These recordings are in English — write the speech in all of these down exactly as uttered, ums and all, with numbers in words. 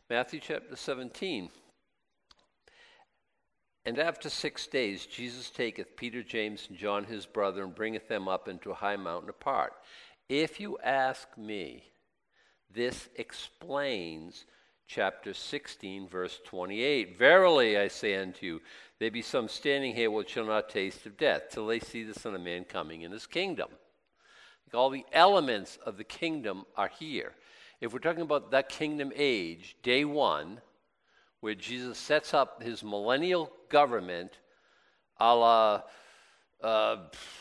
Matthew chapter seventeen. And after six days, Jesus taketh Peter, James, and John his brother, and bringeth them up into a high mountain apart. If you ask me, this explains chapter sixteen, verse twenty-eight. Verily I say unto you, there be some standing here which shall not taste of death, till they see the Son of Man coming in his kingdom. All the elements of the kingdom are here. If we're talking about that kingdom age, day one, where Jesus sets up his millennial government, a la uh,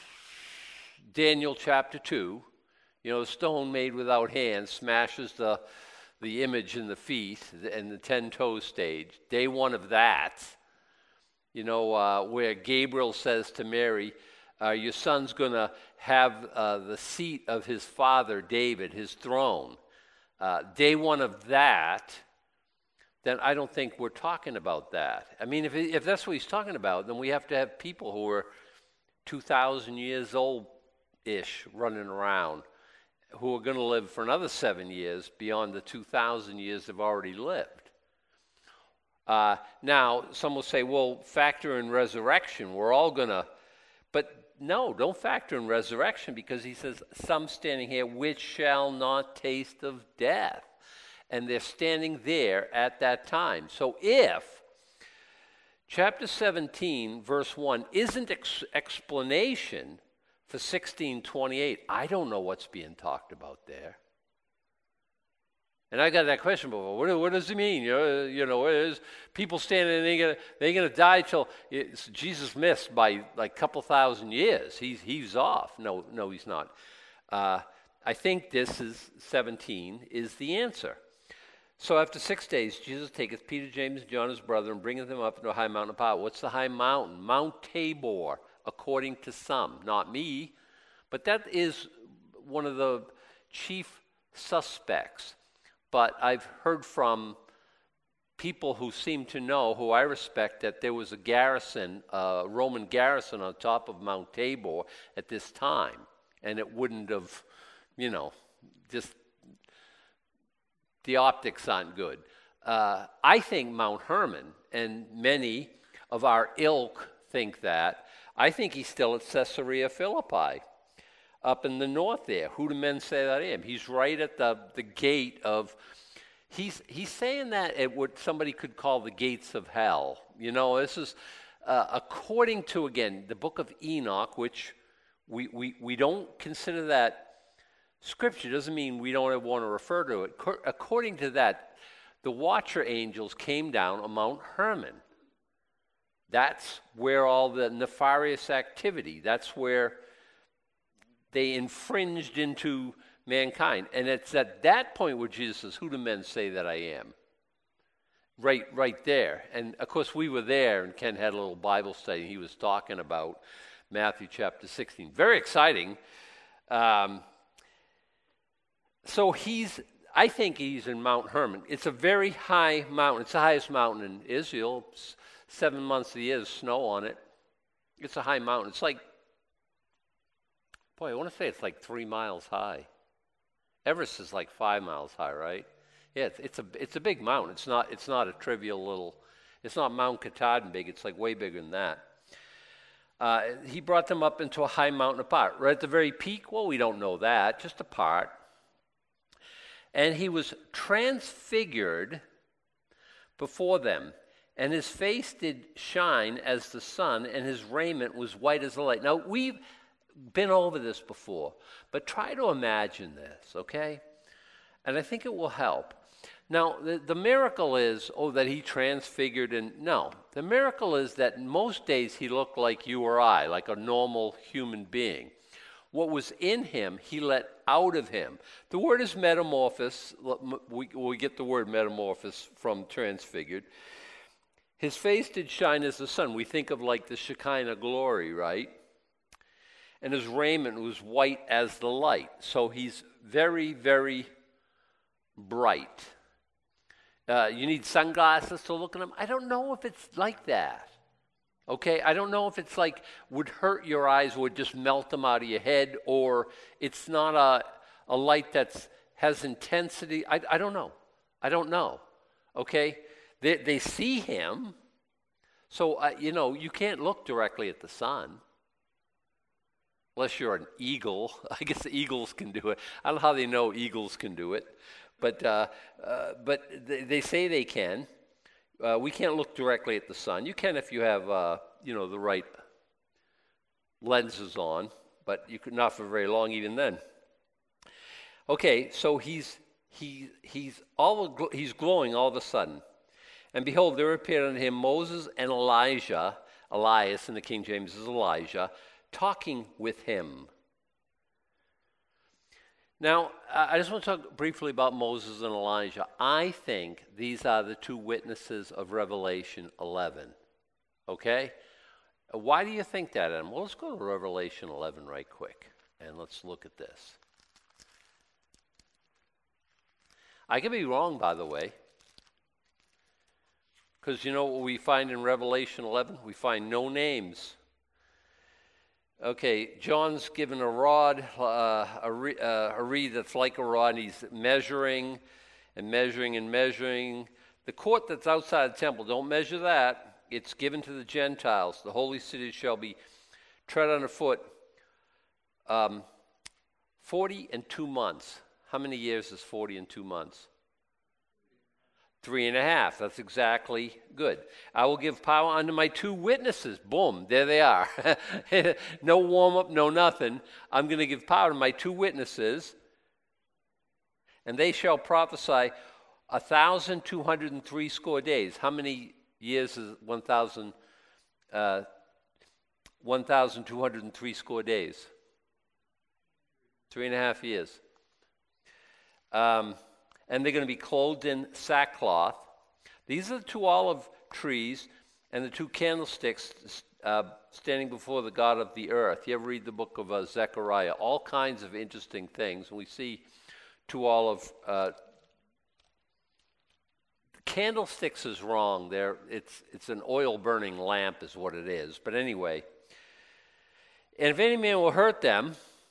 Daniel chapter two, you know, stone made without hands smashes the, the image in the feet and the ten-toe stage. Day one of that, you know, uh, where Gabriel says to Mary, uh, your son's going to have uh, the seat of his father David, his throne. Uh, day one of that, then I don't think we're talking about that. I mean, if if that's what he's talking about, then we have to have people who are two thousand years old-ish running around who are going to live for another seven years beyond the two thousand years they've already lived. Uh, now, some will say, well, factor in resurrection. We're all going to, but no, don't factor in resurrection, because he says, some standing here which shall not taste of death. And they're standing there at that time. So if chapter seventeen, verse one, isn't ex- explanation for sixteen twenty-eight, I don't know what's being talked about there. And I got that question before. What, what does it mean? You know, you know is people standing and they're gonna they're gonna die till it's, Jesus missed by like a couple thousand years. He's he's off. No, no, he's not. Uh, I think this is seventeen is the answer. So after six days, Jesus taketh Peter, James, and John his brother, and bringeth them up into a high mountain apart. What's the high mountain? Mount Tabor, according to some, not me, but that is one of the chief suspects. But I've heard from people who seem to know, who I respect, that there was a garrison, a Roman garrison on top of Mount Tabor at this time, and it wouldn't have, you know, just the optics aren't good. Uh, I think Mount Hermon, and many of our ilk think that. I think he's still at Caesarea Philippi, up in the north there. Who do men say that I am? He's right at the, the gate of, he's he's saying that at what somebody could call the gates of hell. You know, this is uh, according to, again, the book of Enoch, which we, we, we don't consider that Scripture. Doesn't mean we don't want to refer to it. According to that, the watcher angels came down on Mount Hermon. That's where all the nefarious activity, that's where they infringed into mankind. And it's at that point where Jesus says, who do men say that I am? Right, right there. And of course we were there, and Ken had a little Bible study. He was talking about Matthew chapter sixteen. Very exciting. Um, So he's, I think he's in Mount Hermon. It's a very high mountain. It's the highest mountain in Israel. It's seven months of the year, there's snow on it. It's a high mountain. It's like, boy, I want to say it's like three miles high. Everest is like five miles high, right? Yeah, it's, it's a it's a big mountain. It's not it's not a trivial little. It's not Mount Katahdin big. It's like way bigger than that. Uh, he brought them up into a high mountain apart. Right at the very peak. Well, we don't know that. Just apart. And he was transfigured before them, and his face did shine as the sun, and his raiment was white as the light. Now, we've been over this before, but try to imagine this, okay? And I think it will help. Now, the, the miracle is, oh, that he transfigured, and no. The miracle is that most days he looked like you or I, like a normal human being. What was in him, he let out of him. The word is metamorphosis. We, we get the word metamorphosis from transfigured. His face did shine as the sun. We think of like the Shekinah glory, right? And his raiment was white as the light. So he's very, very bright. Uh, you need sunglasses to look at him? I don't know if it's like that. Okay, I don't know if it's like would hurt your eyes, would just melt them out of your head, or it's not a, a light that has intensity. I, I don't know. I don't know. Okay? They, they see him. So, uh, you know, you can't look directly at the sun. Unless you're an eagle. I guess the eagles can do it. I don't know how they know eagles can do it. But, uh, uh, but they, they say they can. Uh, we can't look directly at the sun. You can if you have, uh, you know, the right lenses on. But you could not for very long even then. Okay, so he's he he's all he's glowing all of a sudden, and behold, there appeared unto him Moses and Elijah, Elias in the King James is Elijah, talking with him. Now, I just want to talk briefly about Moses and Elijah. I think these are the two witnesses of Revelation eleven. Okay? Why do you think that, Adam? Well, let's go to Revelation eleven right quick, and let's look at this. I could be wrong, by the way, because you know what we find in Revelation eleven? We find no names. Okay, John's given a rod, uh, a, re- uh, a reed that's like a rod, and he's measuring and measuring and measuring. The court that's outside the temple, don't measure that. It's given to the Gentiles. The holy city shall be tread underfoot. Um, forty and two months. How many years is forty and two months? Three and a half. That's exactly good. I will give power unto my two witnesses. Boom, there they are. No warm-up, no nothing. I'm going to give power to my two witnesses, and they shall prophesy a thousand two hundred and three score days. How many years is one thousand? Uh, one thousand two hundred and three score days. Three and a half years. Um, and they're going to be clothed in sackcloth. These are the two olive trees and the two candlesticks uh, standing before the God of the earth. You ever read the book of uh, Zechariah? All kinds of interesting things. And we see two olive uh, candlesticks is wrong. They're, it's, it's an oil-burning lamp is what it is. But anyway, and if any man will hurt them,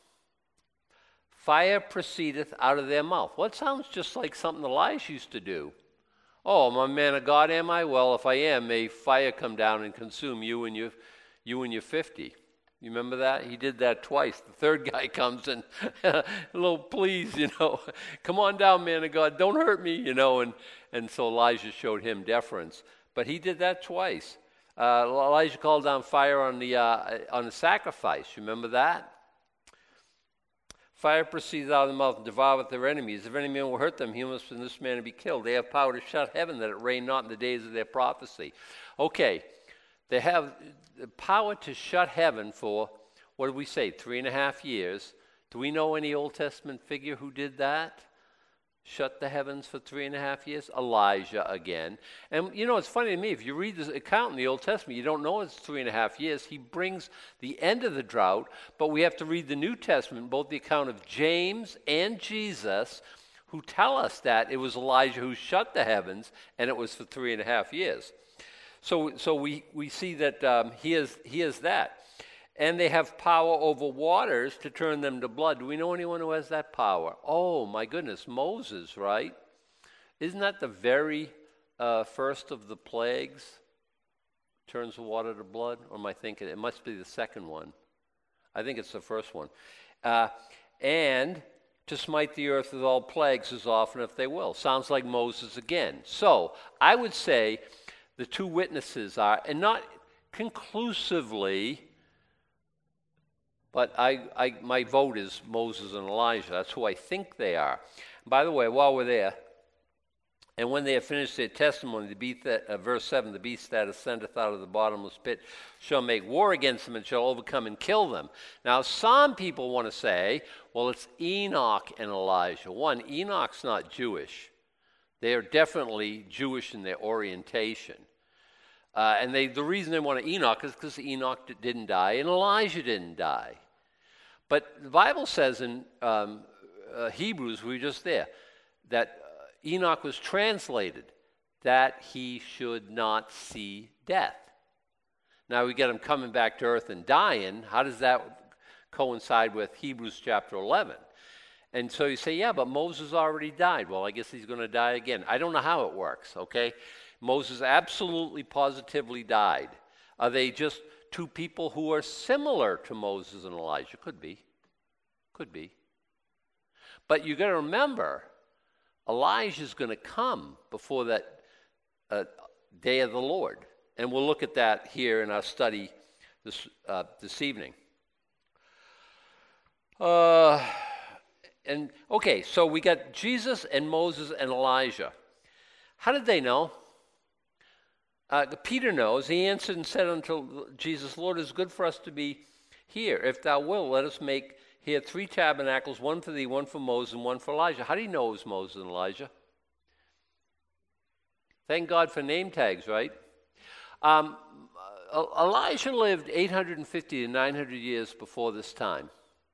fire proceedeth out of their mouth. Well, it sounds just like something Elijah used to do. Oh, am I a man of God, am I? Well, if I am, may fire come down and consume you and your, you and your fifty. You remember that? He did that twice. The third guy comes and, a little please, you know, come on down, man of God, don't hurt me, you know. And, and so Elijah showed him deference. But he did that twice. Uh, Elijah called down fire on the, uh, on the sacrifice. You remember that? Fire proceeds out of the mouth and devoureth their enemies. If any man will hurt them, he must in this manner be killed. They have power to shut heaven, that it rain not in the days of their prophecy. Okay, they have the power to shut heaven for, what did we say, three and a half years. Do we know any Old Testament figure who did that? Shut the heavens for three and a half years? Elijah again. And you know, it's funny to me, if you read this account in the Old Testament, you don't know it's three and a half years. He brings the end of the drought, but we have to read the New Testament, both the account of James and Jesus, who tell us that it was Elijah who shut the heavens, and it was for three and a half years. So, so we, we see that um, he is he is that. And they have power over waters to turn them to blood. Do we know anyone who has that power? Oh, my goodness, Moses, right? Isn't that the very uh, first of the plagues? Turns the water to blood? Or am I thinking? It must be the second one. I think it's the first one. Uh, and to smite the earth with all plagues as often if they will. Sounds like Moses again. So I would say the two witnesses are, and not conclusively, but I, I, my vote is Moses and Elijah. That's who I think they are. By the way, while we're there, and when they have finished their testimony, the beast that, uh, verse seven, the beast that ascendeth out of the bottomless pit shall make war against them and shall overcome and kill them. Now, some people want to say, well, it's Enoch and Elijah. One, Enoch's not Jewish. They are definitely Jewish in their orientation. Uh, and they, the reason they want to Enoch is because Enoch didn't die and Elijah didn't die. But the Bible says in um, uh, Hebrews, we were just there, that uh, Enoch was translated that he should not see death. Now we get him coming back to earth and dying. How does that coincide with Hebrews chapter eleven? And so you say, yeah, but Moses already died. Well, I guess he's going to die again. I don't know how it works, okay? Moses absolutely, positively died. Are they just two people who are similar to Moses and Elijah? Could be. Could be. But you got to remember, Elijah's going to come before that uh, day of the Lord. And we'll look at that here in our study this, uh, this evening. Uh... And okay, so we got Jesus and Moses and Elijah. How did they know? Uh, Peter knows. He answered and said unto Jesus, Lord, it is good for us to be here. If thou wilt, let us make here three tabernacles, one for thee, one for Moses, and one for Elijah. How do you know it was Moses and Elijah? Thank God for name tags, right? Um, Elijah lived eight hundred fifty to nine hundred years before this time.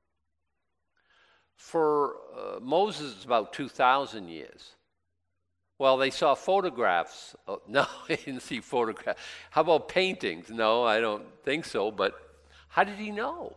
For uh, Moses, it's about two thousand years. Well, they saw photographs. Oh, no, they didn't see photographs. How about paintings? No, I don't think so. But how did he know?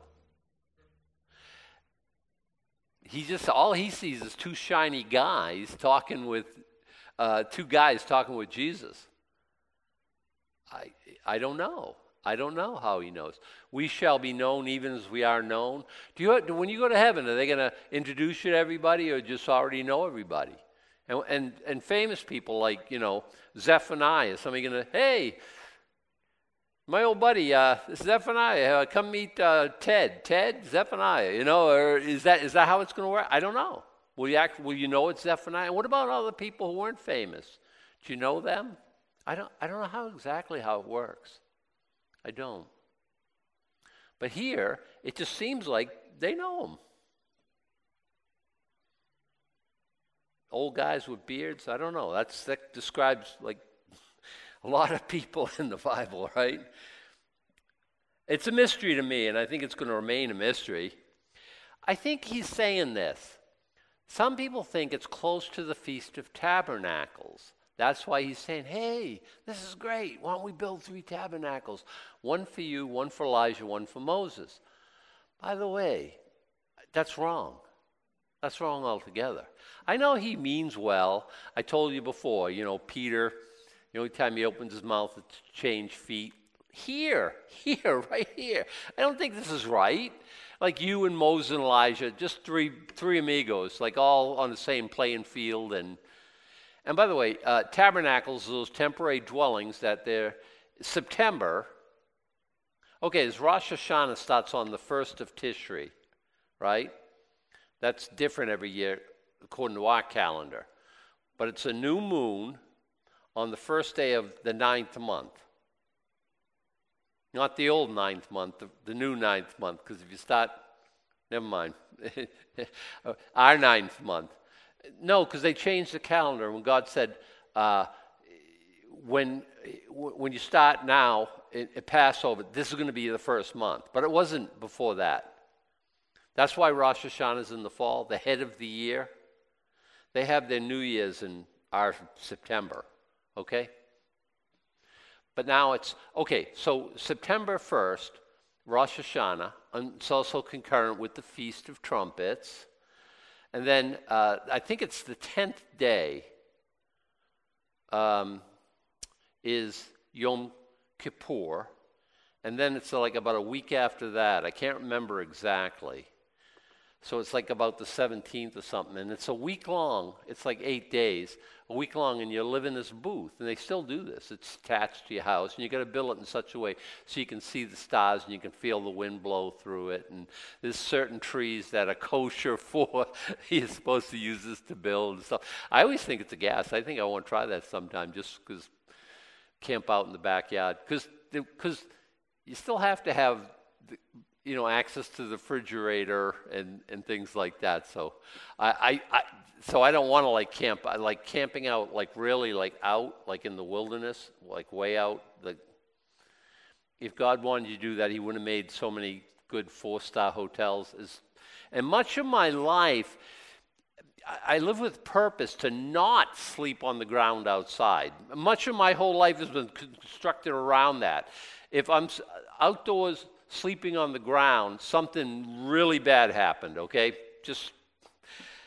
He just, all he sees is two shiny guys talking with, uh, two guys talking with Jesus. I, I don't know. I don't know how he knows. We shall be known even as we are known. Do you, when you go to heaven, are they going to introduce you to everybody or just already know everybody? And, and, and famous people like, you know, Zephaniah, somebody going to, hey, my old buddy, uh, Zephaniah, uh, come meet uh, Ted. Ted, Zephaniah, you know, or is that is that how it's going to work? I don't know. Will you, act, will you know it's Zephaniah? What about all the people who weren't famous? Do you know them? I don't, I don't know how exactly how it works. I don't. But here, it just seems like they know him. Old guys with beards, I don't know. That's, that describes like a lot of people in the Bible, right? It's a mystery to me, and I think it's going to remain a mystery. I think he's saying this. Some people think it's close to the Feast of Tabernacles. That's why he's saying, hey, this is great. Why don't we build three tabernacles? One for you, one for Elijah, one for Moses. By the way, that's wrong. That's wrong altogether. I know he means well. I told you before, you know, Peter, the only time he opens his mouth to change feet. Here, here, right here. I don't think this is right. Like you and Moses and Elijah, just three three amigos, like all on the same playing field. And And by the way, uh, tabernacles, those temporary dwellings that they're September. Okay, this Rosh Hashanah starts on the first of Tishri, right? That's different every year according to our calendar. But it's a new moon on the first day of the ninth month. Not the old ninth month, the, the new ninth month, because if you start, never mind, our ninth month. No, because they changed the calendar when God said, uh, when when you start now at Passover, this is going to be the first month. But it wasn't before that. That's why Rosh Hashanah is in the fall, the head of the year. They have their New Year's in our September, okay? But now it's, okay, so September first, Rosh Hashanah, and it's also concurrent with the Feast of Trumpets. And then uh, I think it's the tenth day um, is Yom Kippur. And then it's like about a week after that. I can't remember exactly. So it's like about the seventeenth or something. And it's a week long. It's like eight days. A week long, and you live in this booth. And they still do this. It's attached to your house. And you got to build it in such a way so you can see the stars and you can feel the wind blow through it. And there's certain trees that are kosher for you're supposed to use this to build and stuff. I always think it's a gas. I think I want to try that sometime just because camp out in the backyard. Because you still have to have, the, you know, access to the refrigerator and, and things like that. So I, I, I so I don't want to like camp. I like camping out, like really like out, like in the wilderness, like way out. Like if God wanted you to do that, he wouldn't have made so many good four-star hotels. As, and much of my life, I, I live with purpose to not sleep on the ground outside. Much of my whole life has been constructed around that. If I'm outdoors sleeping on the ground, something really bad happened, okay? Just,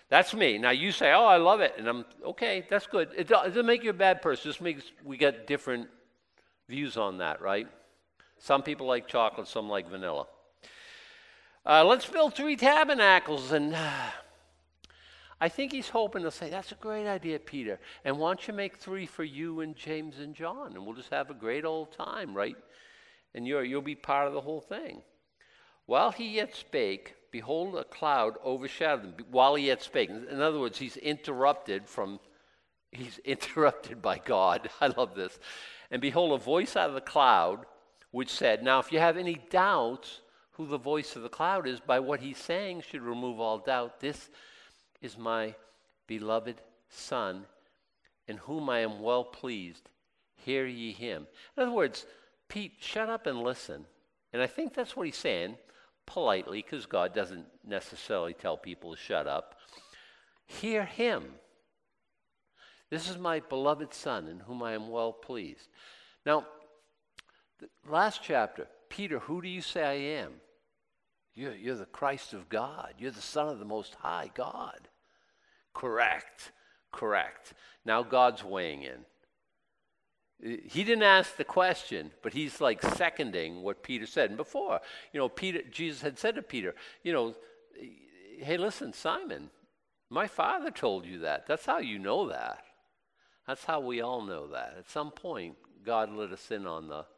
That's me. Now you say, oh, I love it. And I'm, okay, that's good. It doesn't make you a bad person. It just makes, we get different views on that, right? Some people like chocolate, some like vanilla. Uh, let's build three tabernacles. And uh, I think he's hoping to say, that's a great idea, Peter. And why don't you make three for you and James and John? And we'll just have a great old time, right? And you're, you'll be part of the whole thing. While he yet spake, behold, a cloud overshadowed them. While he yet spake. In other words, he's interrupted from, he's interrupted by God. I love this. And behold, a voice out of the cloud, which said, now if you have any doubts who the voice of the cloud is, by what he's saying should remove all doubt. This is my beloved Son, in whom I am well pleased. Hear ye him. In other words, Pete, shut up and listen. And I think that's what he's saying, politely, because God doesn't necessarily tell people to shut up. Hear him. This is my beloved Son, in whom I am well pleased. Now, the last chapter, Peter, who do you say I am? You're, you're the Christ of God. You're the Son of the Most High God. Correct, correct. Now God's weighing in. He didn't ask the question, but he's like seconding what Peter said. And before, you know, Peter, Jesus had said to Peter, you know, hey, listen, Simon, my Father told you that. That's how you know that. That's how we all know that. At some point, God let us in on the,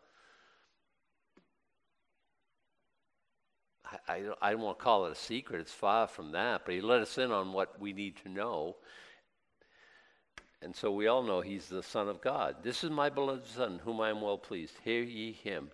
I, I, I don't want to call it a secret. It's far from that. But he let us in on what we need to know. And so we all know he's the Son of God. This is my beloved Son, whom I am well pleased. Hear ye him.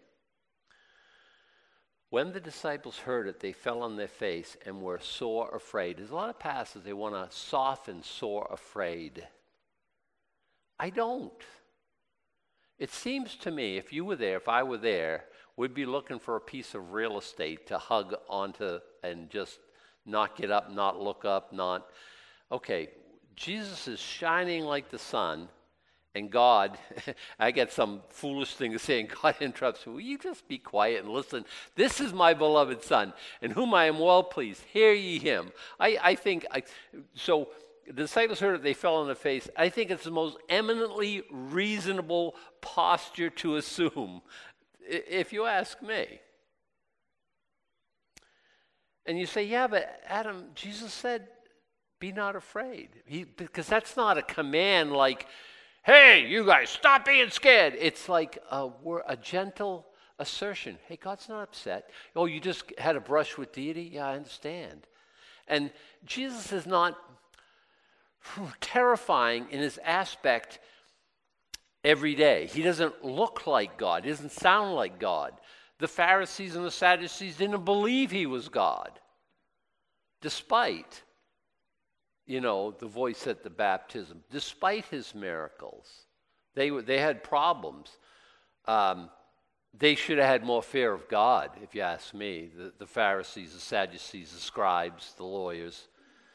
When the disciples heard it, they fell on their face and were sore afraid. There's a lot of passages they want to soften sore afraid. I don't. It seems to me, if you were there, if I were there, we'd be looking for a piece of real estate to hug onto and just not get up, not look up, not... Okay, Jesus is shining like the sun, and God, I get some foolish thing to say, and God interrupts me. Will you just be quiet and listen? This is my beloved Son, in whom I am well pleased. Hear ye him. I, I think, I, so the disciples heard it, they fell on their face. I think it's the most eminently reasonable posture to assume, if you ask me. And you say, yeah, but Adam, Jesus said, be not afraid. He, because that's not a command like, hey, you guys, stop being scared. It's like a, a gentle assertion. Hey, God's not upset. Oh, you just had a brush with deity? Yeah, I understand. And Jesus is not whew, terrifying in his aspect every day. He doesn't look like God. He doesn't sound like God. The Pharisees and the Sadducees didn't believe he was God, despite, you know, the voice at the baptism, despite his miracles. They, they had problems. Um, they should have had more fear of God, if you ask me, the, the Pharisees, the Sadducees, the scribes, the lawyers.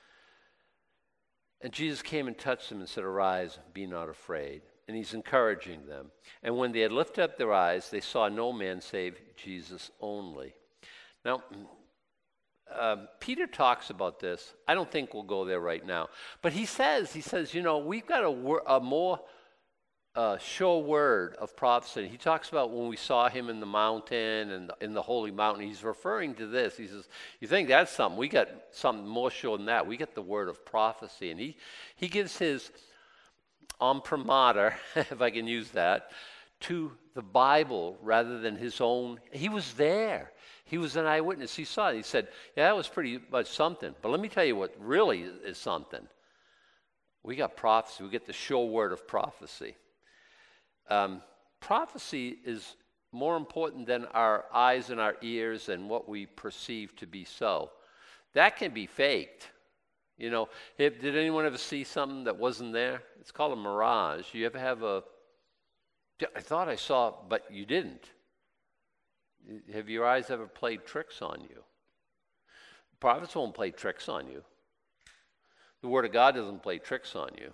And Jesus came and touched them and said, arise, be not afraid. And he's encouraging them. And when they had lifted up their eyes, they saw no man save Jesus only. Now, Um, Peter talks about this. I don't think we'll go there right now. But he says, he says, you know, we've got a, wor- a more uh, sure word of prophecy. He talks about when we saw him in the mountain and in the holy mountain. He's referring to this. He says, you think that's something? We got something more sure than that. We get the word of prophecy. And he, he gives his imprimatur, if I can use that, to the Bible rather than his own. He was there. He was an eyewitness. He saw it. He said, yeah, that was pretty much something. But let me tell you what really is something. We got prophecy. We get the sure word of prophecy. Um, prophecy is more important than our eyes and our ears and what we perceive to be so. That can be faked. You know, if, did anyone ever see something that wasn't there? It's called a mirage. You ever have a, I thought I saw, but you didn't. Have your eyes ever played tricks on you? Prophets won't play tricks on you. The Word of God doesn't play tricks on you.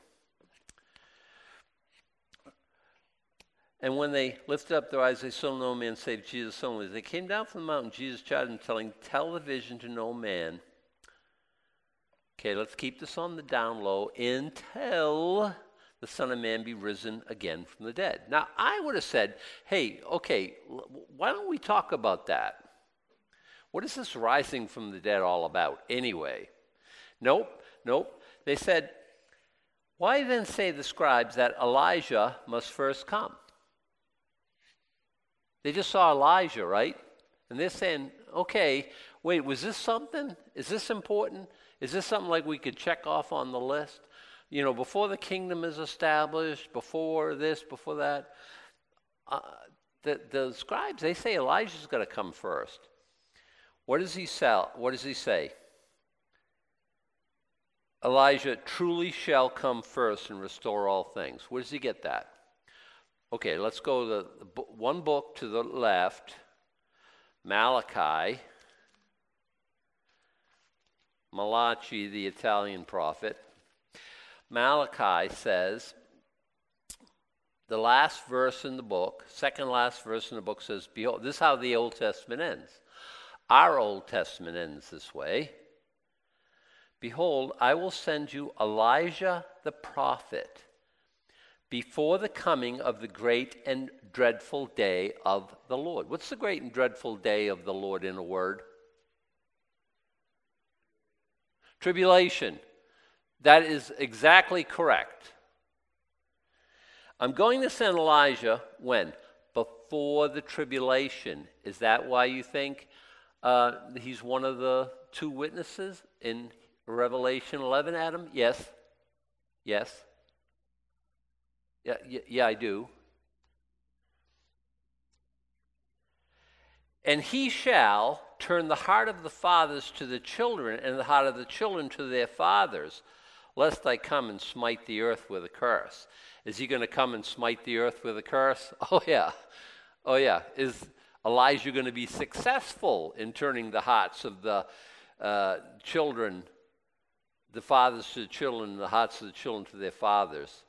And when they lifted up their eyes, they saw no man save Jesus only. As they came down from the mountain, Jesus chided them, telling, tell the vision to no man. Okay, let's keep this on the down low until the Son of Man be risen again from the dead. Now, I would have said, hey, okay, why don't we talk about that? What is this rising from the dead all about anyway? Nope, nope. They said, why then say the scribes that Elijah must first come? They just saw Elijah, right? And they're saying, okay, wait, was this something? Is this important? Is this something like we could check off on the list? You know, before the kingdom is established, before this, before that. Uh, the, the scribes, they say Elijah's got to come first. What does he sell? What does he say? Elijah truly shall come first and restore all things. Where does he get that? Okay, let's go to the, one book to the left, Malachi. Malachi, the Italian prophet. Malachi says, the last verse in the book, second last verse in the book says, behold, this is how the Old Testament ends. Our Old Testament ends this way. Behold, I will send you Elijah the prophet before the coming of the great and dreadful day of the Lord. What's the great and dreadful day of the Lord in a word? Tribulation. That is exactly correct. I'm going to send Elijah when? Before the tribulation. Is that why you think uh, he's one of the two witnesses in Revelation eleven, Adam? Yes. Yes. Yeah, yeah, yeah, I do. And he shall turn the heart of the fathers to the children, and the heart of the children to their fathers, lest I come and smite the earth with a curse. Is he going to come and smite the earth with a curse? Oh, yeah. Oh, yeah. Is Elijah going to be successful in turning the hearts of the uh, children, the fathers to the children, and the hearts of the children to their fathers?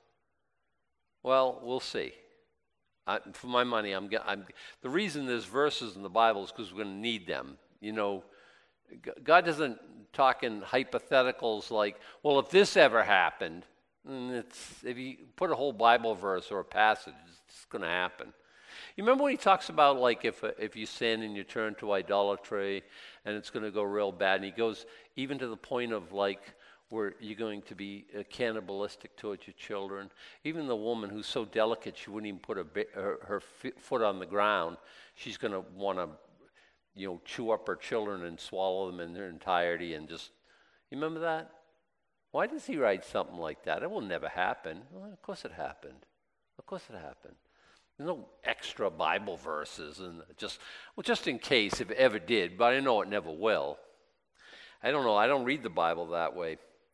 Well, we'll see. I, for my money, I'm, I'm the reason there's verses in the Bible is because we're going to need them. You know, God doesn't talk in hypotheticals like, well, if this ever happened, it's, if you put a whole Bible verse or a passage, it's going to happen. You remember when he talks about, like, if if you sin and you turn to idolatry and it's going to go real bad, and he goes even to the point of, like, where you're going to be uh, cannibalistic towards your children. Even the woman who's so delicate she wouldn't even put her, her, her foot on the ground, she's going to want to, you know, chew up her children and swallow them in their entirety and just, you remember that? Why does he write something like that? It will never happen. Well, of course it happened. Of course it happened. There's no extra Bible verses, and just, well, just in case if it ever did, but I know it never will. I don't know. I don't read the Bible that way.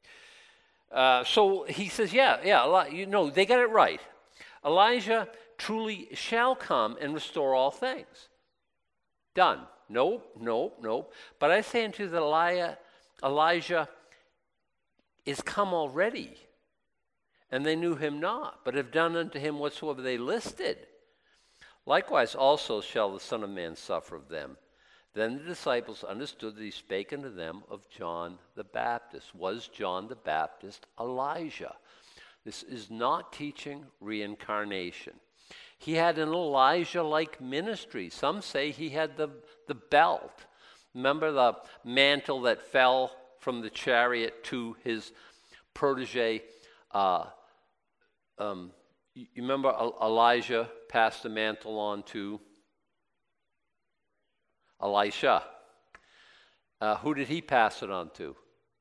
Uh, so he says, yeah, yeah, you know, they got it right. Elijah truly shall come and restore all things. Done. Nope, nope, nope. But I say unto the Elijah, Elijah is come already, and they knew him not, but have done unto him whatsoever they listed. Likewise also shall the Son of Man suffer of them. Then the disciples understood that he spake unto them of John the Baptist. Was John the Baptist Elijah? This is not teaching reincarnation. He had an Elijah-like ministry. Some say he had the, the belt. Remember the mantle that fell from the chariot to his protege? Uh, um, you remember Elijah passed the mantle on to Elisha. Uh, who did he pass it on to?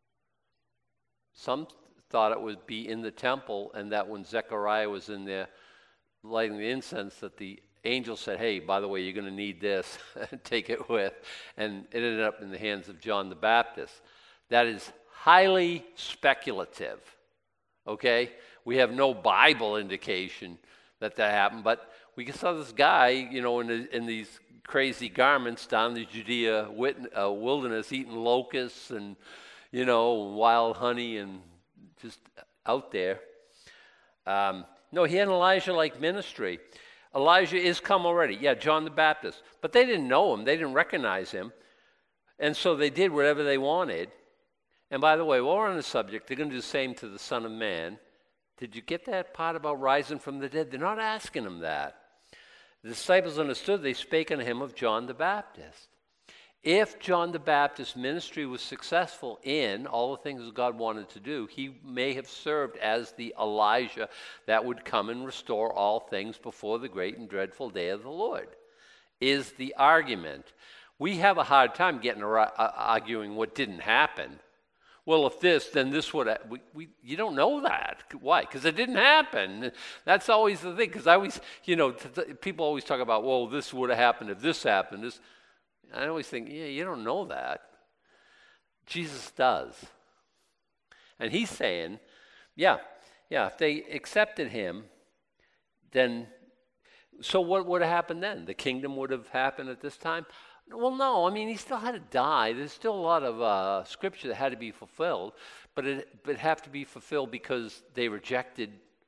Some thought it would be in the temple, and that when Zechariah was in there lighting the incense, that the angel said, hey, by the way, you're going to need this, take it with. And it ended up in the hands of John the Baptist. That is highly speculative, okay? We have no Bible indication that that happened, but we saw this guy, you know, in, the, in these crazy garments down the Judea uh, wilderness, eating locusts and, you know, wild honey and just out there. Um, no, he had an Elijah-like ministry. Elijah is come already. Yeah, John the Baptist. But they didn't know him. They didn't recognize him. And so they did whatever they wanted. And by the way, while we're on the subject, they're going to do the same to the Son of Man. Did you get that part about rising from the dead? They're not asking him that. The disciples understood they spake unto him of John the Baptist. If John the Baptist's ministry was successful in all the things that God wanted to do, he may have served as the Elijah that would come and restore all things before the great and dreadful day of the Lord, is the argument. We have a hard time getting uh, arguing what didn't happen. Well, if this, then this would, we, we, you don't know that. Why? Because it didn't happen. That's always the thing, because I always, you know, t- t- people always talk about, well, this would have happened if this happened. This, I always think, yeah, you don't know that. Jesus does. And he's saying, yeah, yeah, if they accepted him, then, so what would have happened then? The kingdom would have happened at this time? Well, no, I mean, he still had to die. There's still a lot of uh, scripture that had to be fulfilled, but it but have to be fulfilled because they rejected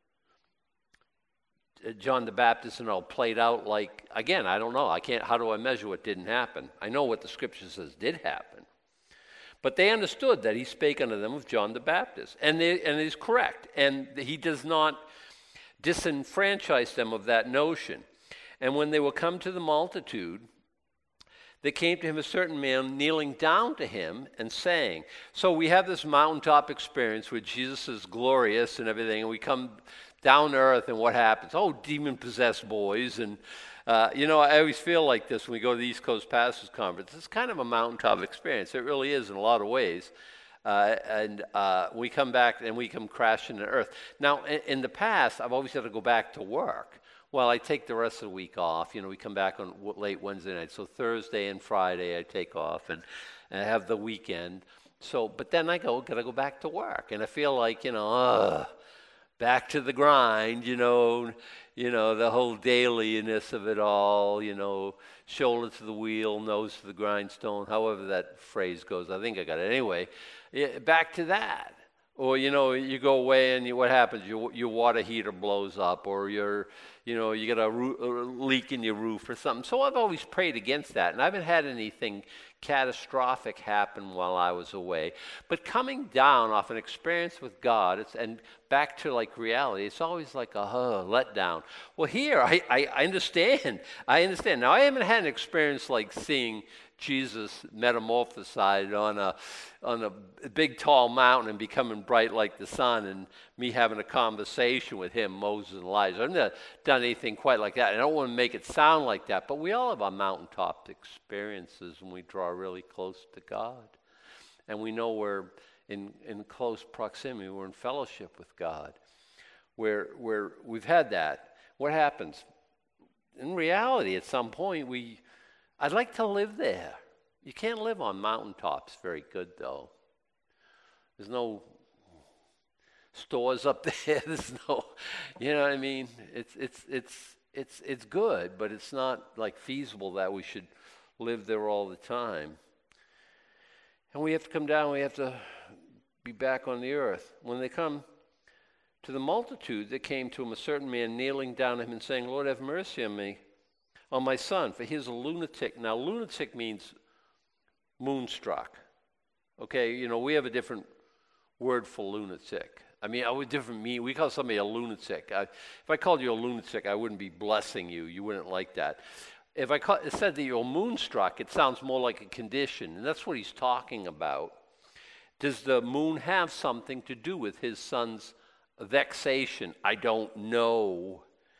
John the Baptist, and all played out like, again, I don't know. I can't, how do I measure what didn't happen? I know what the scripture says did happen. But they understood that he spake unto them of John the Baptist, and, they, and it is correct. And he does not disenfranchise them of that notion. And when they were come to the multitude, there came to him a certain man kneeling down to him and saying, so we have this mountaintop experience where Jesus is glorious and everything, and we come down to earth, and what happens? Oh, demon-possessed boys. And, uh, you know, I always feel like this when we go to the East Coast Pastors Conference. It's kind of a mountaintop experience. It really is in a lot of ways. Uh, and uh, we come back and we come crashing to earth. Now, in, in the past, I've always had to go back to work. Well, I take the rest of the week off. You know, we come back on w- late Wednesday night. So Thursday and Friday I take off, and, and I have the weekend. So, but then I go, got to go back to work. And I feel like, you know, ugh, back to the grind, you know, you know, the whole dailiness of it all, you know, shoulder to the wheel, nose to the grindstone, however that phrase goes. I think I got it. Anyway, yeah, back to that. Or, you know, you go away and you, what happens? Your, your water heater blows up, or your, you know, you get a, roo- a leak in your roof or something. So I've always prayed against that. And I haven't had anything catastrophic happen while I was away. But coming down off an experience with God, it's, and back to like reality, it's always like a uh, letdown. Well, here, I, I, I understand. I understand. Now, I haven't had an experience like seeing Jesus metamorphosized on a on a big tall mountain and becoming bright like the sun, and me having a conversation with him, Moses and Elijah. I've never done anything quite like that. I don't want to make it sound like that, but we all have our mountaintop experiences when we draw really close to God. And we know we're in, in close proximity, we're in fellowship with God. Where where we've had that. What happens? In reality, at some point, we I'd like to live there. You can't live on mountaintops very good, though. There's no stores up there. There's no, you know what I mean? It's it's it's it's it's good, but it's not like feasible that we should live there all the time. And we have to come down. We have to be back on the earth. When they come to the multitude, there came to him a certain man kneeling down to him and saying, Lord, have mercy on me, on my son, for he is a lunatic. Now, lunatic means moonstruck. Okay, you know, we have a different word for lunatic. I mean, I would different mean. We call somebody a lunatic. I, if I called you a lunatic, I wouldn't be blessing you. You wouldn't like that. If I call, said that you're moonstruck, it sounds more like a condition, and that's what he's talking about. Does the moon have something to do with his son's vexation? I don't know.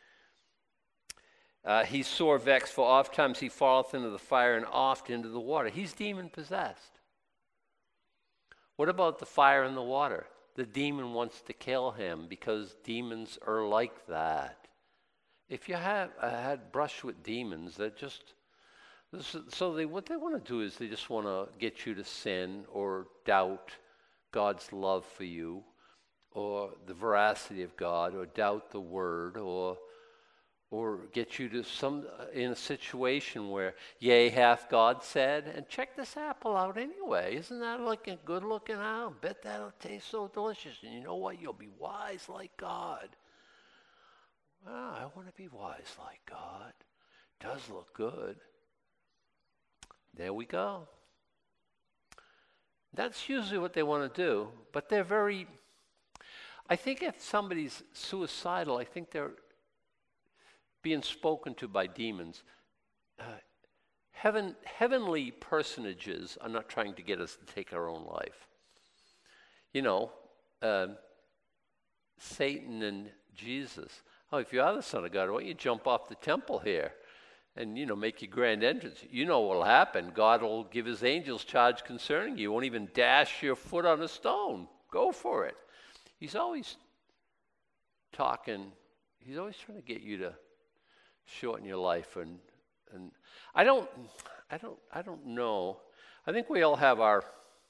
Uh, he's sore vexed, for oft times he falleth into the fire and oft into the water. He's demon-possessed. What about the fire and the water? The demon wants to kill him because demons are like that. If you have uh, had brush with demons, they're just, so they what they want to do is they just want to get you to sin or doubt God's love for you, or the veracity of God, or doubt the word, or or get you to some in a situation where, yea, hath God said, and check this apple out anyway. Isn't that like a good looking apple? Bet that'll taste so delicious. And you know what? You'll be wise like God. Wow, I want to be wise like God. Does look good. There we go. That's usually what they want to do, but they're very, I think if somebody's suicidal, I think they're being spoken to by demons. Uh, heaven, heavenly personages are not trying to get us to take our own life. You know, uh, Satan and Jesus. Oh, if you are the Son of God, why don't you jump off the temple here and, you know, make your grand entrance? You know what will happen. God will give his angels charge concerning you. You won't even dash your foot on a stone. Go for it. He's always talking. He's always trying to get you to shorten your life. And, and I don't, I don't, I don't know. I think we all have our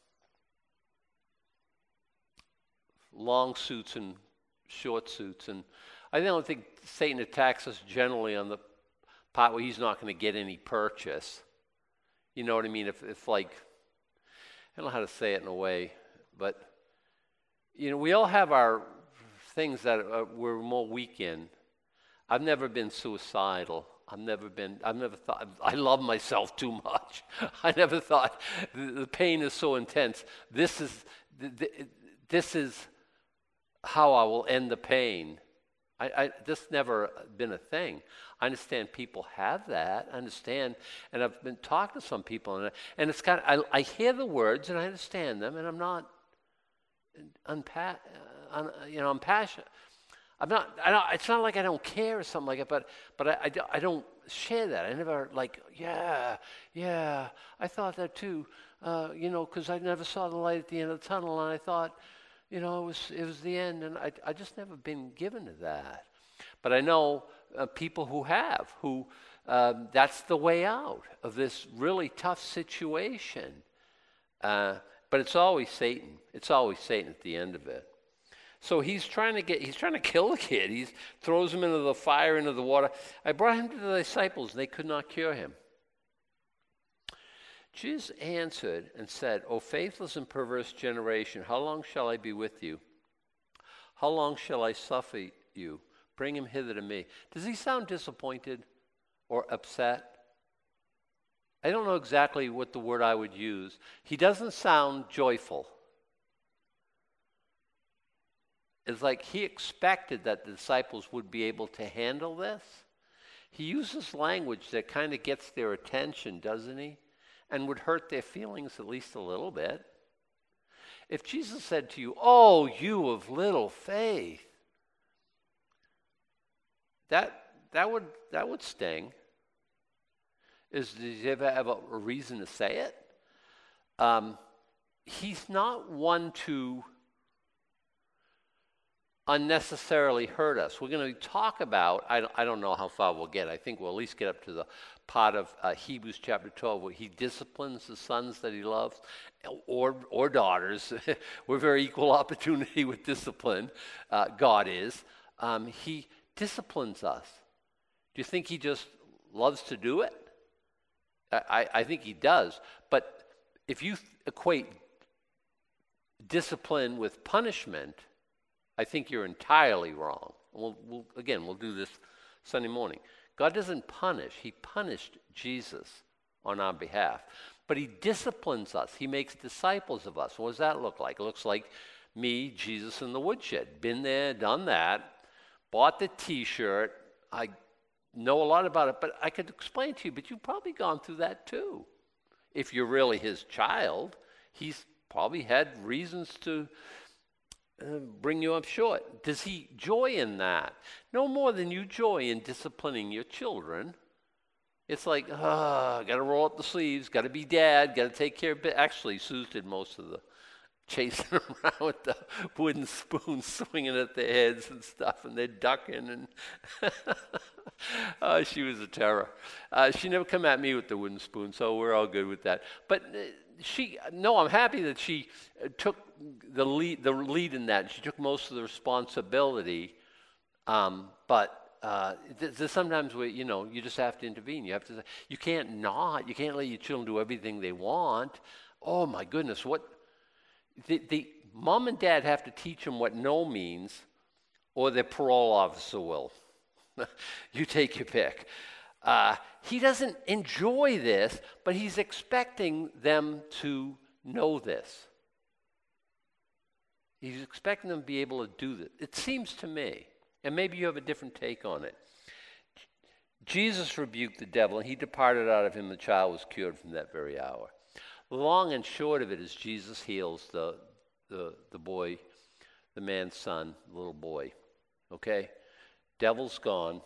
long suits and short suits, and I don't think Satan attacks us generally on the part where he's not going to get any purchase. You know what I mean? If, if like, I don't know how to say it in a way, but, you know, we all have our things that uh, we're more weak in. I've never been suicidal. I've never been, I've never thought, I love myself too much. I never thought, the, the pain is so intense. This is, this is how I will end the pain. I, I, this never been a thing. I understand people have that. I understand, and I've been talking to some people, and, and it's kind of, I, I hear the words and I understand them, and I'm not, unpa- uh, un, you know, I'm passionate. I'm not, I don't, it's not like I don't care or something like that, but, but I, I, I don't share that. I never like, yeah, yeah, I thought that too, uh, you know, because I never saw the light at the end of the tunnel, and I thought, you know, it was, it was the end, and I, I just never been given to that. But I know uh, people who have, who um, that's the way out of this really tough situation. Uh, but it's always Satan. It's always Satan at the end of it. So he's trying to get, he's trying to kill the kid. He throws him into the fire, into the water. I brought him to the disciples, and they could not cure him. Jesus answered and said, O faithless and perverse generation, how long shall I be with you? How long shall I suffer you? Bring him hither to me. Does he sound disappointed or upset? I don't know exactly what the word I would use. He doesn't sound joyful. It's like he expected that the disciples would be able to handle this. He uses language that kind of gets their attention, doesn't he? And would hurt their feelings at least a little bit. If Jesus said to you, oh, you of little faith, that that would that would sting. Is did you ever have a, a reason to say it? Um, he's not one to unnecessarily hurt us. We're going to talk about, I don't, I don't know how far we'll get. I think we'll at least get up to the part of uh, Hebrews chapter twelve where he disciplines the sons that he loves, or or daughters. We're very equal opportunity with discipline. Uh, God is. Um, he disciplines us. Do you think he just loves to do it? I, I think he does. But if you equate discipline with punishment, I think you're entirely wrong. We'll, we'll, again, we'll do this Sunday morning. God doesn't punish. He punished Jesus on our behalf. But he disciplines us. He makes disciples of us. What does that look like? It looks like me, Jesus, in the woodshed. Been there, done that, bought the T-shirt. I know a lot about it, but I could explain to you, but you've probably gone through that too. If you're really his child, he's probably had reasons to Uh, bring you up short. Does he joy in that? No more than you joy in disciplining your children. It's like, ah, oh, got to roll up the sleeves, got to be dad, got to take care of it. Actually, Suze did most of the chasing around with the wooden spoons, swinging at their heads and stuff, and they're ducking. And oh, she was a terror. Uh, she never come at me with the wooden spoon, so we're all good with that. But uh, she, no, I'm happy that she uh, took the lead, the lead in that. She took most of the responsibility. Um, but uh, th- th- sometimes we, you know, you just have to intervene. You have to. You can't not. You can't let your children do everything they want. Oh my goodness, what? The, the mom and dad have to teach them what no means, or their parole officer will. You take your pick. Uh, he doesn't enjoy this, but he's expecting them to know this. He's expecting them to be able to do this. It seems to me, and maybe you have a different take on it. Jesus rebuked the devil, and he departed out of him. The child was cured from that very hour. The long and short of it is Jesus heals the, the, the boy, the man's son, the little boy. Okay? Devil's gone.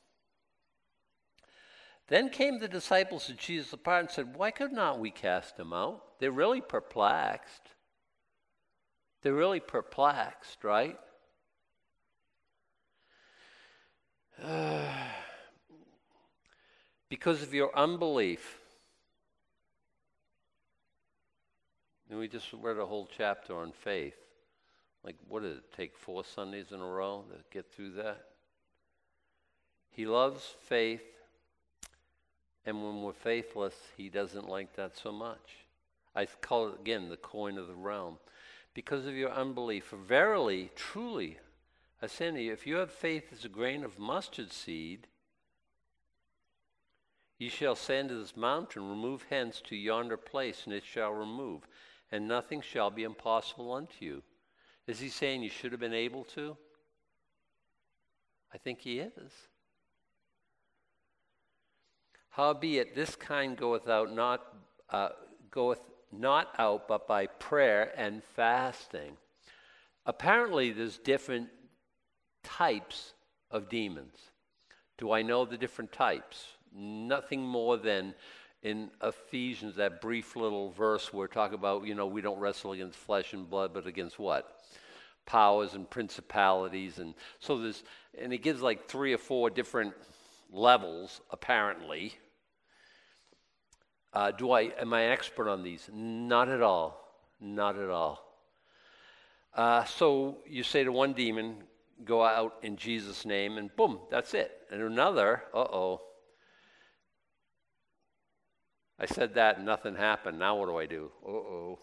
Then came the disciples of Jesus apart and said, why could not we cast him out? They're really perplexed. They're really perplexed, right? Uh, because of your unbelief. And we just read a whole chapter on faith. Like, what did it take, four Sundays in a row to get through that? He loves faith, and when we're faithless, he doesn't like that so much. I call it, again, the coin of the realm. Because of your unbelief. For verily, truly, I say unto you, if you have faith as a grain of mustard seed, ye shall say unto this mountain, remove hence to yonder place, and it shall remove, and nothing shall be impossible unto you. Is he saying you should have been able to? I think he is. Howbeit, this kind goeth out not uh, goeth not out, but by prayer and fasting. Apparently, there's different types of demons. Do I know the different types? Nothing more than in Ephesians, that brief little verse where we talk about, you know, we don't wrestle against flesh and blood, but against what? Powers and principalities. And so there's, and it gives like three or four different levels, apparently. Uh, do I, am I an expert on these? Not at all. Not at all. Uh, so you say to one demon, go out in Jesus' name, and boom, that's it. And another, uh-oh. I said that and nothing happened. Now what do I do? Uh-oh.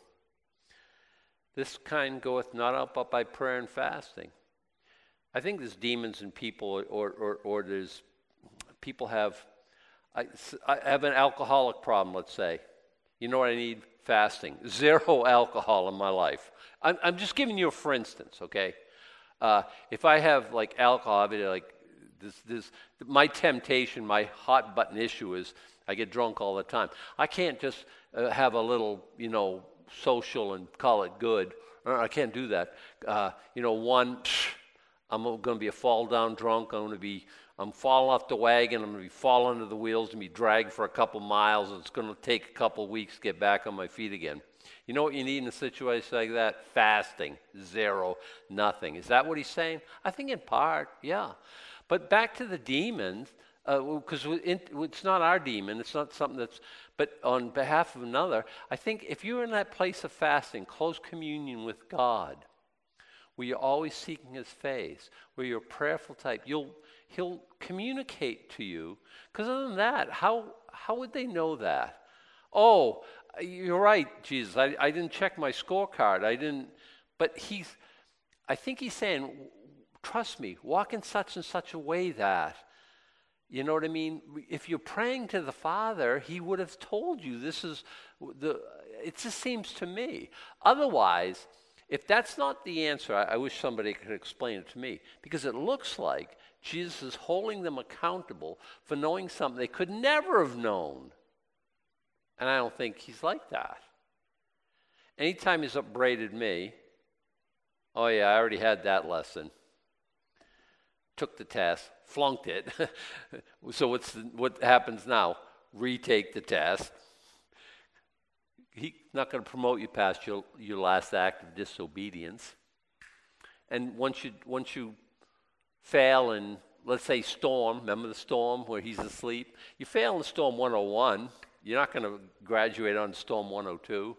This kind goeth not out but by prayer and fasting. I think there's demons in people, or, or, or there's people have, I, I have an alcoholic problem, let's say. You know what I need? Fasting. Zero alcohol in my life. I'm, I'm just giving you a for instance, okay? Uh, if I have like alcohol, I'll be like, this, this, my temptation, my hot button issue is I get drunk all the time. I can't just uh, have a little, you know, social and call it good. I can't do that. Uh, you know, one, psh, I'm going to be a fall down drunk. I'm going to be, I'm falling off the wagon. I'm going to be falling under the wheels and be dragged for a couple miles. It's going to take a couple weeks to get back on my feet again. You know what you need in a situation like that? Fasting. Zero. Nothing. Is that what he's saying? I think in part, yeah. But back to the demons, because uh, it's not our demon. It's not something that's, but on behalf of another, I think if you're in that place of fasting, close communion with God, where you're always seeking his face, where you're a prayerful type, you'll he'll communicate to you. Because other than that, how how would they know that? Oh, you're right, Jesus. I, I didn't check my scorecard. I didn't. But he's, I think he's saying, trust me, walk in such and such a way that, you know what I mean? If you're praying to the Father, he would have told you this is the, it just seems to me. Otherwise, if that's not the answer, I, I wish somebody could explain it to me, because it looks like Jesus is holding them accountable for knowing something they could never have known. And I don't think he's like that. Anytime he's upbraided me, oh yeah, I already had that lesson. Took the test, flunked it. So what's the, what happens now? Retake the test. He's not going to promote you past your, your last act of disobedience. And once you once you fail in, let's say, storm, remember the storm where he's asleep? You fail in storm one oh one, you're not going to graduate on storm one oh two.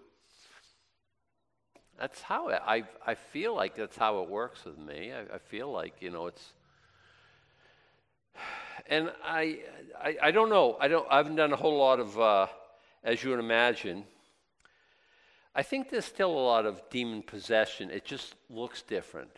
That's how it, I I feel like that's how it works with me. I, I feel like, you know, it's, and I, I I don't know. I don't. I haven't done a whole lot of, uh, as you would imagine. I think there's still a lot of demon possession. It just looks different.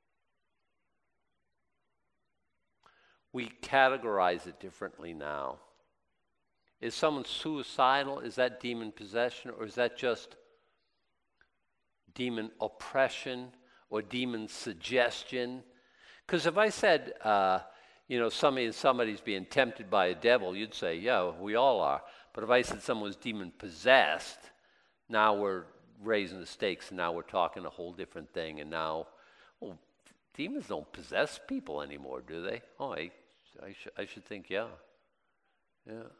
We categorize it differently now. Is someone suicidal? Is that demon possession, or is that just demon oppression, or demon suggestion. Because if I said, uh, you know, somebody, somebody's being tempted by a devil, you'd say, yeah, we all are. But if I said someone was demon-possessed, now we're raising the stakes, and now we're talking a whole different thing. And now, well, demons don't possess people anymore, do they? Oh, I, I, sh- I should think, yeah. Yeah.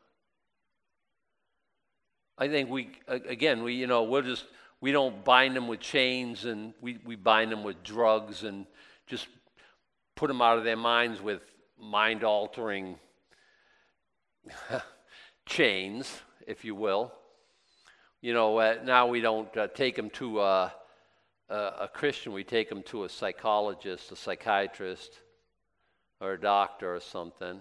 I think we, again, we, you know, we'll just, we don't bind them with chains, and we, we bind them with drugs and just put them out of their minds with mind-altering chains, if you will. You know, uh, now we don't uh, take them to uh, a, a Christian, we take them to a psychologist, a psychiatrist, or a doctor or something.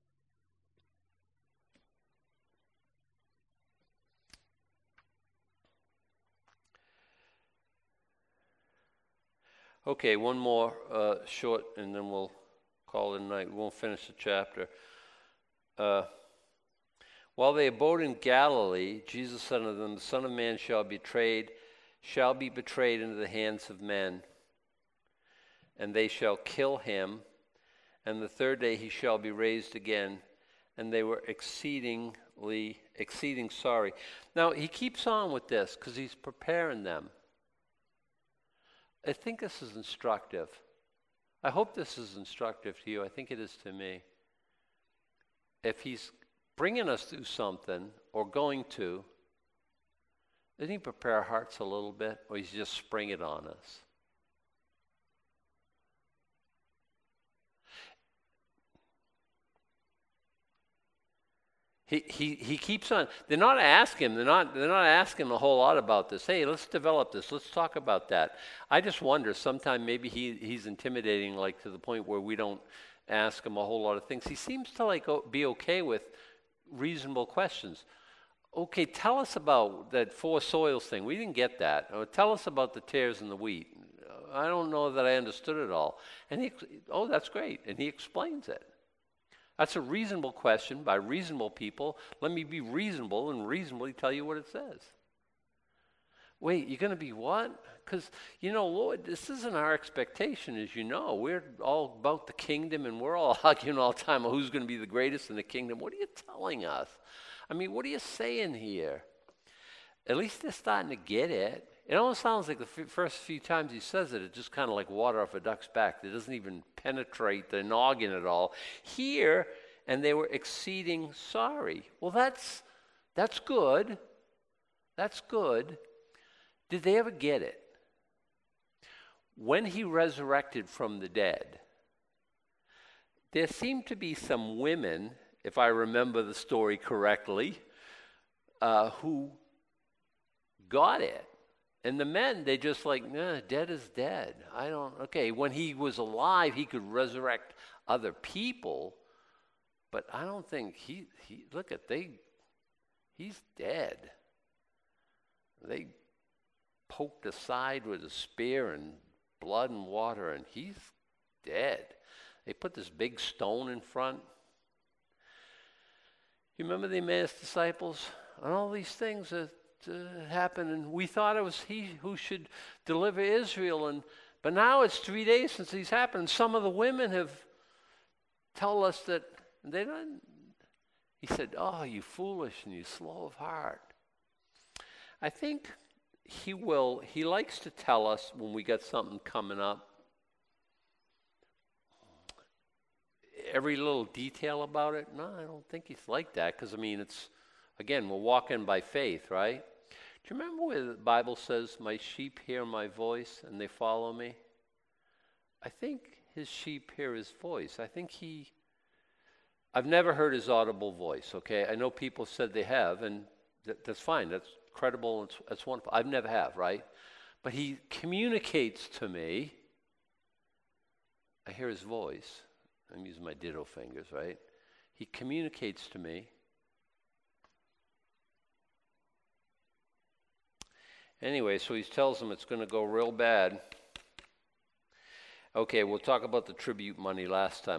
Okay, one more uh, short, and then we'll call it a night. We won't finish the chapter. Uh, While they abode in Galilee, Jesus said unto them, the Son of Man shall be betrayed, shall be betrayed into the hands of men, and they shall kill him, and the third day he shall be raised again. And they were exceedingly, exceeding sorry. Now, he keeps on with this because he's preparing them. I think this is instructive. I hope this is instructive to you. I think it is to me. If he's bringing us through something, or going to, doesn't he prepare our hearts a little bit, or he's just spring it on us? He, he, he keeps on. They're not asking. They're not. They're not asking a whole lot about this. Hey, let's develop this. Let's talk about that. I just wonder. Sometime maybe he he's intimidating, like to the point where we don't ask him a whole lot of things. He seems to like be okay with reasonable questions. Okay, tell us about that four soils thing. We didn't get that. Or tell us about the tares in the wheat. I don't know that I understood it all. And he, oh, that's great. And he explains it. That's a reasonable question by reasonable people. Let me be reasonable and reasonably tell you what it says. Wait, you're going to be what? Because, you know, Lord, this isn't our expectation, as you know. We're all about the kingdom, and we're all arguing all the time about who's going to be the greatest in the kingdom. What are you telling us? I mean, what are you saying here? At least they're starting to get it. It almost sounds like the f- first few times he says it, it's just kind of like water off a duck's back. It doesn't even penetrate the noggin at all. Here, and they were exceeding sorry. Well, that's that's good. That's good. Did they ever get it? When he resurrected from the dead, there seemed to be some women, if I remember the story correctly, uh, who got it. And the men, they just like, nah, dead is dead. I don't, okay, when he was alive, he could resurrect other people, but I don't think he, he look at, they, he's dead. They poked aside with a spear and blood and water, and he's dead. They put this big stone in front. You remember the Emmaus disciples? And all these things that uh, happened, and we thought it was he who should deliver Israel, and but now it's three days since these happened. Some of the women have told us that they don't. He said, "Oh, you foolish and you slow of heart." I think he will. He likes to tell us when we got something coming up, every little detail about it. No, I don't think he's like that, because I mean, it's again, we're walking by faith, right? Do you remember where the Bible says, "My sheep hear my voice and they follow me"? I think his sheep hear his voice. I think he. I've never heard his audible voice. Okay, I know people said they have, and th- that's fine. That's credible. It's, it's wonderful. I've never have, right? But he communicates to me. I hear his voice. I'm using my ditto fingers, right? He communicates to me. Anyway, so he tells them it's going to go real bad. Okay, we'll talk about the tribute money last time.